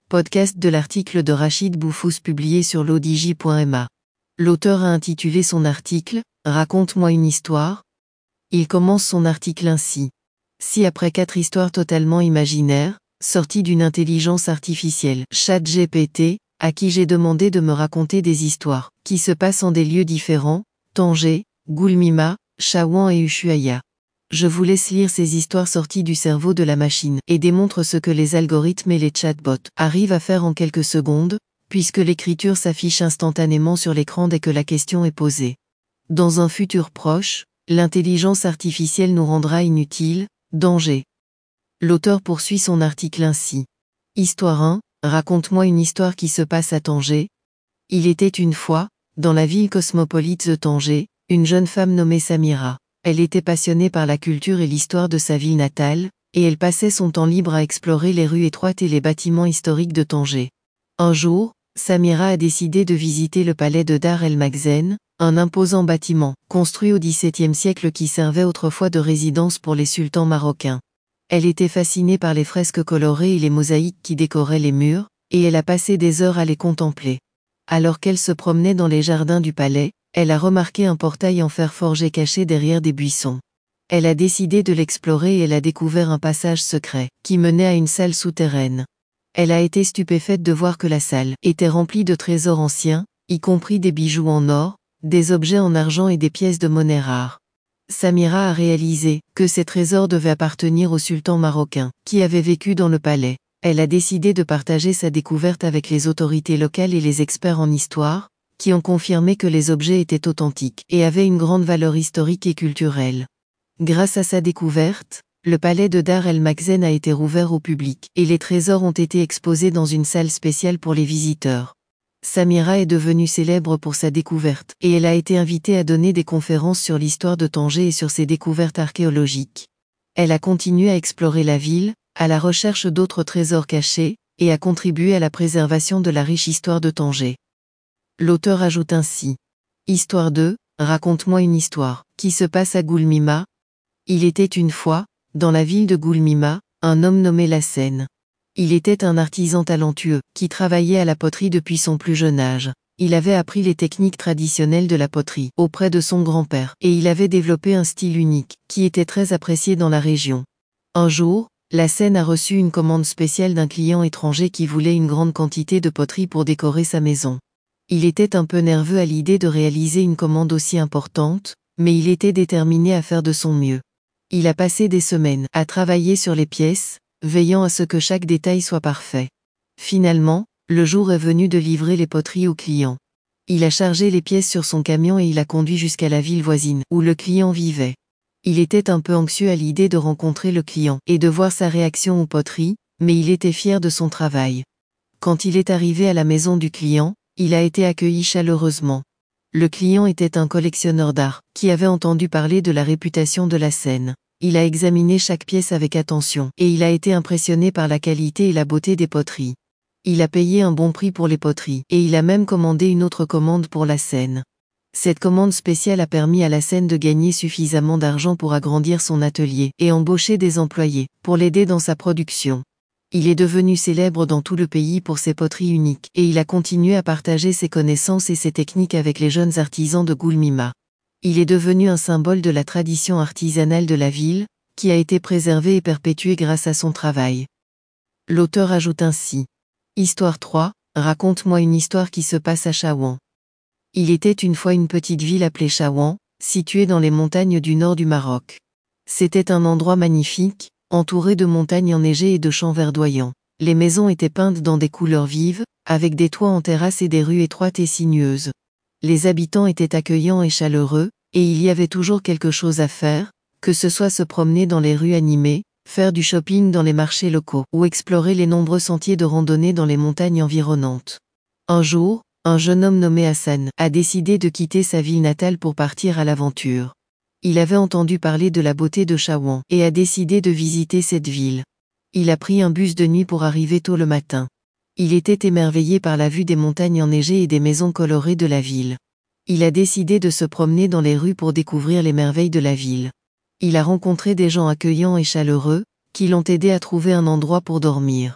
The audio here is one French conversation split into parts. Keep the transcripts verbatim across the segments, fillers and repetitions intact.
podcast de l'article de Rachid Boufous publié sur l'odj point m a. L'auteur a intitulé son article « Raconte-moi une histoire ». Il commence son article ainsi. Si après quatre histoires totalement imaginaires, sorties d'une intelligence artificielle, ChatGPT, à qui j'ai demandé de me raconter des histoires, qui se passent en des lieux différents, Tanger, Goulmima, Chawwan et Ushuaïa. Je vous laisse lire ces histoires sorties du cerveau de la machine et démontre ce que les algorithmes et les chatbots arrivent à faire en quelques secondes, puisque l'écriture s'affiche instantanément sur l'écran dès que la question est posée. Dans un futur proche, l'intelligence artificielle nous rendra inutiles. Danger. L'auteur poursuit son article ainsi. Histoire un, raconte-moi une histoire qui se passe à Tanger. Il était une fois, dans la ville cosmopolite de Tanger, une jeune femme nommée Samira. Elle était passionnée par la culture et l'histoire de sa ville natale, et elle passait son temps libre à explorer les rues étroites et les bâtiments historiques de Tanger. Un jour, Samira a décidé de visiter le palais de Dar el Makhzen, un imposant bâtiment, construit au dix-septième siècle qui servait autrefois de résidence pour les sultans marocains. Elle était fascinée par les fresques colorées et les mosaïques qui décoraient les murs, et elle a passé des heures à les contempler. Alors qu'elle se promenait dans les jardins du palais, elle a remarqué un portail en fer forgé caché derrière des buissons. Elle a décidé de l'explorer et elle a découvert un passage secret, qui menait à une salle souterraine. Elle a été stupéfaite de voir que la salle était remplie de trésors anciens, y compris des bijoux en or, des objets en argent et des pièces de monnaie rares. Samira a réalisé que ces trésors devaient appartenir au sultan marocain, qui avait vécu dans le palais. Elle a décidé de partager sa découverte avec les autorités locales et les experts en histoire, qui ont confirmé que les objets étaient authentiques et avaient une grande valeur historique et culturelle. Grâce à sa découverte, le palais de Dar el Makhzen a été rouvert au public et les trésors ont été exposés dans une salle spéciale pour les visiteurs. Samira est devenue célèbre pour sa découverte et elle a été invitée à donner des conférences sur l'histoire de Tanger et sur ses découvertes archéologiques. Elle a continué à explorer la ville, à la recherche d'autres trésors cachés, et a contribué à la préservation de la riche histoire de Tanger. L'auteur ajoute ainsi. Histoire deux, raconte-moi une histoire, qui se passe à Goulmima. Il était une fois, dans la ville de Goulmima, un homme nommé Lassen. Il était un artisan talentueux, qui travaillait à la poterie depuis son plus jeune âge. Il avait appris les techniques traditionnelles de la poterie, auprès de son grand-père, et il avait développé un style unique, qui était très apprécié dans la région. Un jour, Lassen a reçu une commande spéciale d'un client étranger qui voulait une grande quantité de poterie pour décorer sa maison. Il était un peu nerveux à l'idée de réaliser une commande aussi importante, mais il était déterminé à faire de son mieux. Il a passé des semaines à travailler sur les pièces, veillant à ce que chaque détail soit parfait. Finalement, le jour est venu de livrer les poteries au client. Il a chargé les pièces sur son camion et il a conduit jusqu'à la ville voisine où le client vivait. Il était un peu anxieux à l'idée de rencontrer le client et de voir sa réaction aux poteries, mais il était fier de son travail. Quand il est arrivé à la maison du client, il a été accueilli chaleureusement. Le client était un collectionneur d'art, qui avait entendu parler de la réputation de Lassen. Il a examiné chaque pièce avec attention, et il a été impressionné par la qualité et la beauté des poteries. Il a payé un bon prix pour les poteries, et il a même commandé une autre commande pour Lassen. Cette commande spéciale a permis à Lassen de gagner suffisamment d'argent pour agrandir son atelier, et embaucher des employés, pour l'aider dans sa production. Il est devenu célèbre dans tout le pays pour ses poteries uniques, et il a continué à partager ses connaissances et ses techniques avec les jeunes artisans de Goulmima. Il est devenu un symbole de la tradition artisanale de la ville, qui a été préservée et perpétuée grâce à son travail. L'auteur ajoute ainsi. Histoire trois, raconte-moi une histoire qui se passe à Chawwan. Il était une fois une petite ville appelée Chawwan, située dans les montagnes du nord du Maroc. C'était un endroit magnifique, entouré de montagnes enneigées et de champs verdoyants. Les maisons étaient peintes dans des couleurs vives, avec des toits en terrasse et des rues étroites et sinueuses. Les habitants étaient accueillants et chaleureux, et il y avait toujours quelque chose à faire, que ce soit se promener dans les rues animées, faire du shopping dans les marchés locaux, ou explorer les nombreux sentiers de randonnée dans les montagnes environnantes. Un jour, un jeune homme nommé Hassan a décidé de quitter sa ville natale pour partir à l'aventure. Il avait entendu parler de la beauté de Chawwan et a décidé de visiter cette ville. Il a pris un bus de nuit pour arriver tôt le matin. Il était émerveillé par la vue des montagnes enneigées et des maisons colorées de la ville. Il a décidé de se promener dans les rues pour découvrir les merveilles de la ville. Il a rencontré des gens accueillants et chaleureux, qui l'ont aidé à trouver un endroit pour dormir.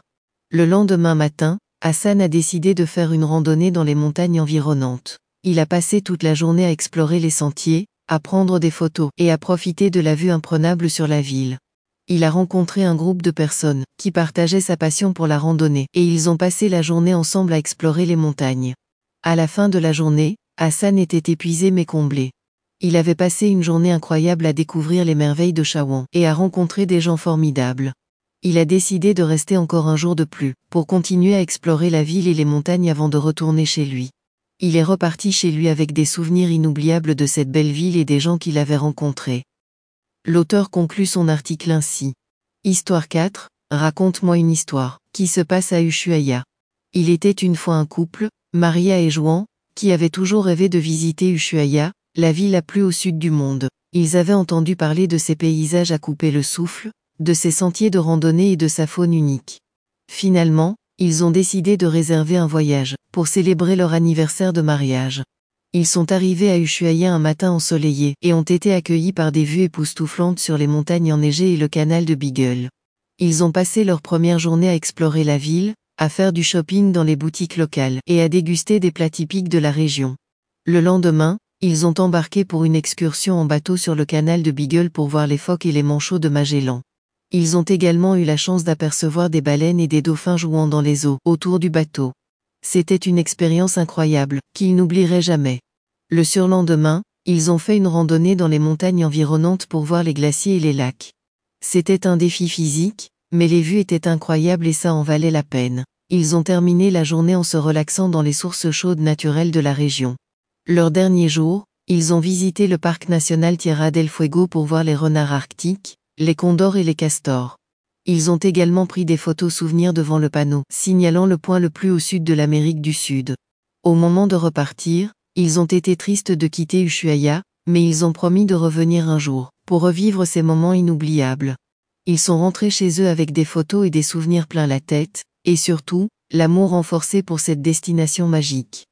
Le lendemain matin, Hassan a décidé de faire une randonnée dans les montagnes environnantes. Il a passé toute la journée à explorer les sentiers, à prendre des photos et à profiter de la vue imprenable sur la ville. Il a rencontré un groupe de personnes qui partageaient sa passion pour la randonnée et ils ont passé la journée ensemble à explorer les montagnes. À la fin de la journée, Hassan était épuisé mais comblé. Il avait passé une journée incroyable à découvrir les merveilles de Chawang et à rencontrer des gens formidables. Il a décidé de rester encore un jour de plus, pour continuer à explorer la ville et les montagnes avant de retourner chez lui. Il est reparti chez lui avec des souvenirs inoubliables de cette belle ville et des gens qu'il avait rencontrés. L'auteur conclut son article ainsi. Histoire quatre, raconte-moi une histoire, qui se passe à Ushuaïa. Il était une fois un couple, Maria et Juan, qui avaient toujours rêvé de visiter Ushuaïa, la ville la plus au sud du monde. Ils avaient entendu parler de ses paysages à couper le souffle, de ses sentiers de randonnée et de sa faune unique. Finalement, ils ont décidé de réserver un voyage, pour célébrer leur anniversaire de mariage. Ils sont arrivés à Ushuaïa un matin ensoleillé et ont été accueillis par des vues époustouflantes sur les montagnes enneigées et le canal de Beagle. Ils ont passé leur première journée à explorer la ville, à faire du shopping dans les boutiques locales et à déguster des plats typiques de la région. Le lendemain, ils ont embarqué pour une excursion en bateau sur le canal de Beagle pour voir les phoques et les manchots de Magellan. Ils ont également eu la chance d'apercevoir des baleines et des dauphins jouant dans les eaux autour du bateau. C'était une expérience incroyable, qu'ils n'oublieraient jamais. Le surlendemain, ils ont fait une randonnée dans les montagnes environnantes pour voir les glaciers et les lacs. C'était un défi physique, mais les vues étaient incroyables et ça en valait la peine. Ils ont terminé la journée en se relaxant dans les sources chaudes naturelles de la région. Leur dernier jour, ils ont visité le parc national Tierra del Fuego pour voir les renards arctiques, les condors et les castors. Ils ont également pris des photos souvenirs devant le panneau, signalant le point le plus au sud de l'Amérique du Sud. Au moment de repartir, ils ont été tristes de quitter Ushuaïa, mais ils ont promis de revenir un jour, pour revivre ces moments inoubliables. Ils sont rentrés chez eux avec des photos et des souvenirs plein la tête, et surtout, l'amour renforcé pour cette destination magique.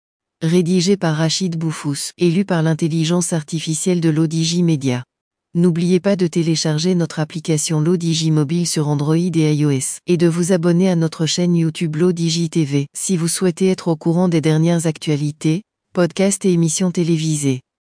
Rédigé par Rachid Boufous et lu par l'intelligence artificielle de l'Odigi Media. N'oubliez pas de télécharger notre application l'Odigi Mobile sur Android et iOS, et de vous abonner à notre chaîne YouTube l'Odigi T V, si vous souhaitez être au courant des dernières actualités, podcasts et émissions télévisées.